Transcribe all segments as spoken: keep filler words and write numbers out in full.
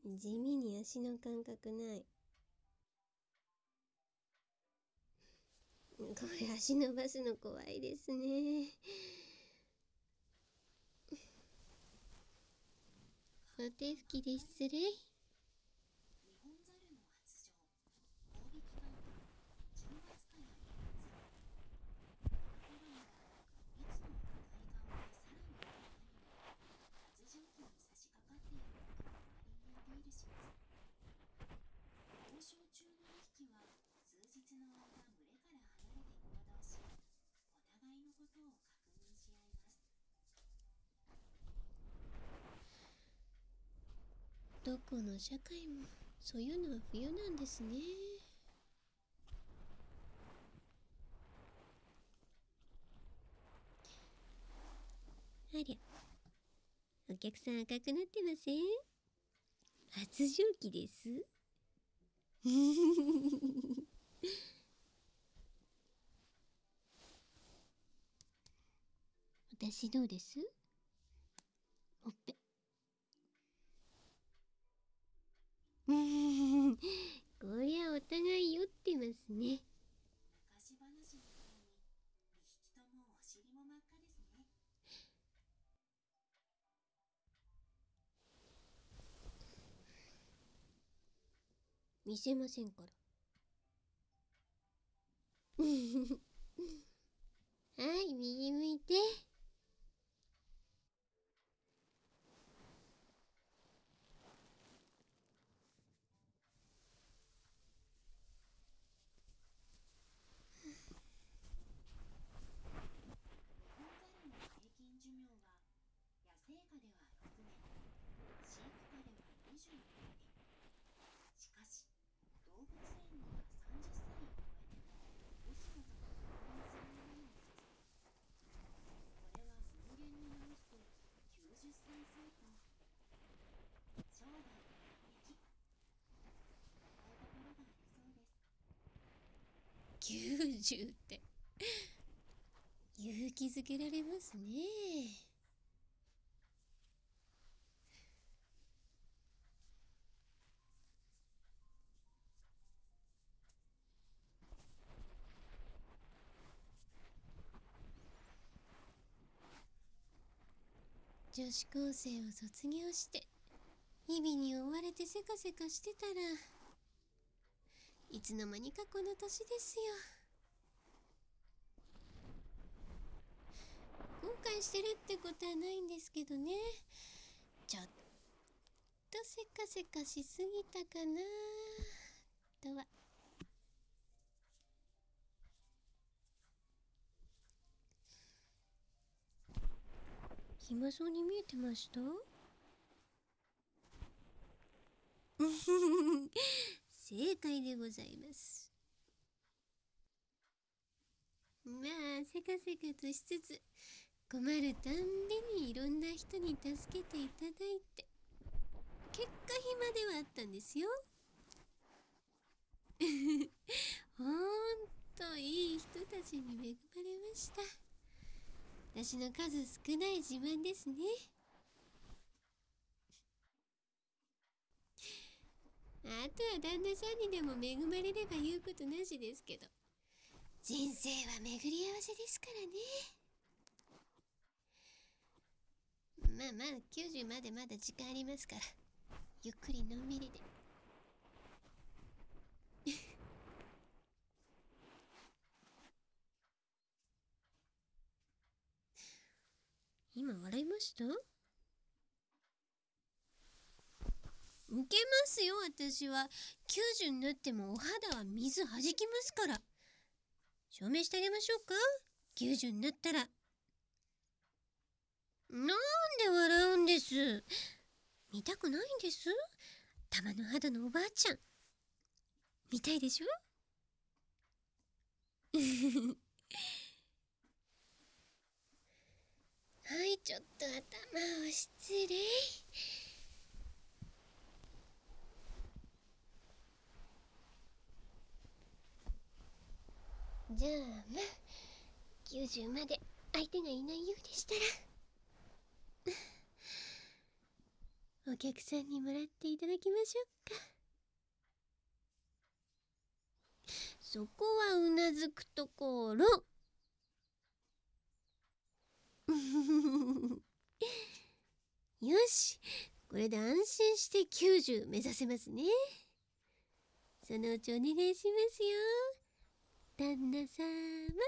地味に足の感覚ない。これ足伸ばすの怖いですね。お手拭きで失礼。どこの社会もそういうのは冬なんですね。ありゃ、お客さん赤くなってません？発情期です。私どうです？ほっぺ。こりゃお互い酔ってますね。見せませんから。はい、右向いて。きゅうじゅうって勇気づけられますね。女子高生を卒業して日々に追われてせかせかしてたらいつの間にかこの年ですよ。後悔してるってことはないんですけどね、ちょっとせかせかしすぎたかなとは。暇そうに見えてました？正解でございます。まあせかせかとしつつ困るたんびにいろんな人に助けていただいて結果暇ではあったんですよ。ほんといい人たちに恵まれました。私の数少ない自慢ですね。あとは旦那さんにでも恵まれれば言うことなしですけど、人生は巡り合わせですからね。まあまあきゅうじゅうまでまだ時間ありますからゆっくりのんびりで。今笑いました？いけますよ。私はきゅうじゅうになってもお肌は水はじきますから。証明してあげましょうか？きゅうじゅうになったら。なんで笑うんです？見たくないんです？玉の肌のおばあちゃん見たいでしょ？はい、ちょっと頭を失礼。じゃあまあきゅうじゅうまで相手がいないようでしたらおお客さんにもらっていただきましょうか。そこはうなずくところ。よし、これで安心してきゅうじゅう目指せますね。そのうちお願いしますよ、旦那さま。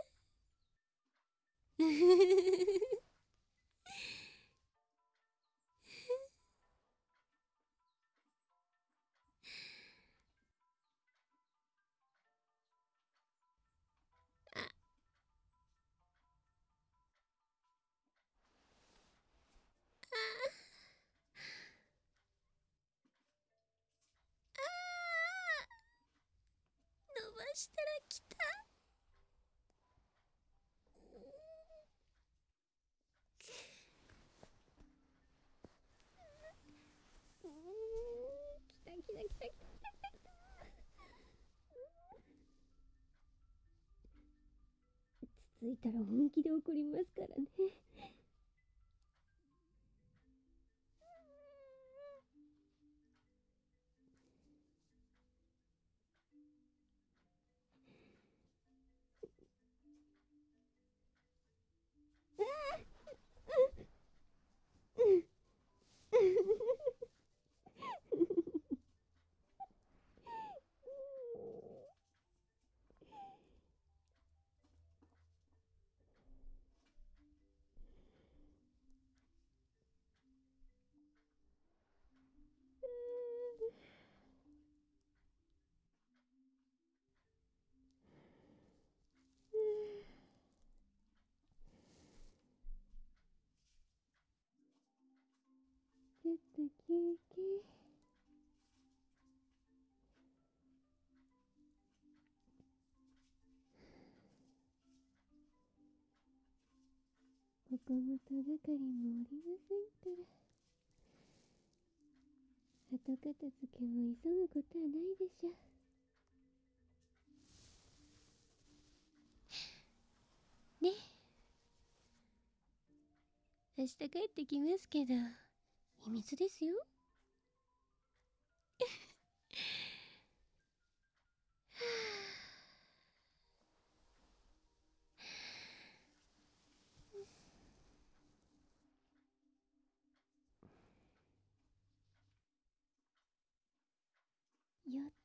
伸ばしたら来た。うん、来た来た来た来た来た。つついたら本気で怒りますからね。ちょっと休憩。ここも戸がかりもおりませんから、後片付けも急ぐことはないでしょう。ね。明日帰ってきますけど、秘密ですよ。よっ